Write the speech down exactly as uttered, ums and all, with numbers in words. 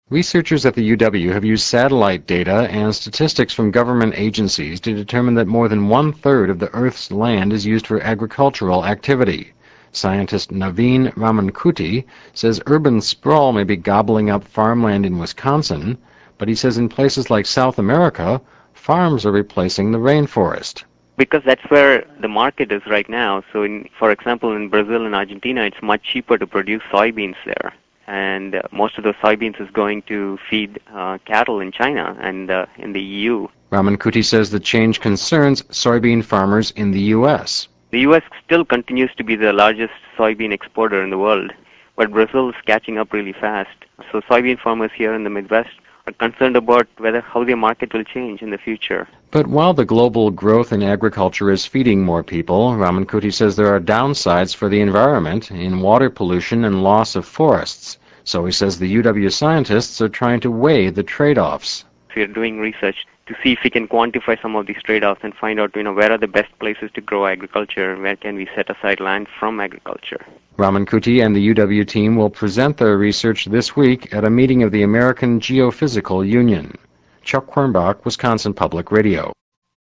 Researchers at the U W have used satellite data and statistics from government agencies to determine that more than one-third of the Earth's land is used for agricultural activity. Scientist Naveen Ramankuti says urban sprawl may be gobbling up farmland in Wisconsin, but he says in places like South America, farms are replacing the rainforest. Because that's where the market is right now. So, in, for example, in Brazil and Argentina, it's much cheaper to produce soybeans there. And uh, most of those soybeans is going to feed uh, cattle in China and uh, in the E U. Ramankuti says the change concerns soybean farmers in the U S. The U S still continues to be the largest soybean exporter in the world, but Brazil is catching up really fast. So soybean farmers here in the Midwest are concerned about whether how their market will change in the future. But while the global growth in agriculture is feeding more people, Ramankuti says there are downsides for the environment in water pollution and loss of forests. So he says the U W scientists are trying to weigh the trade-offs. We are doing research to see if we can quantify some of these trade-offs and find out, you know, where are the best places to grow agriculture, where can we set aside land from agriculture. Ramankuti and the U W team will present their research this week at a meeting of the American Geophysical Union. Chuck Quirmbach, Wisconsin Public Radio.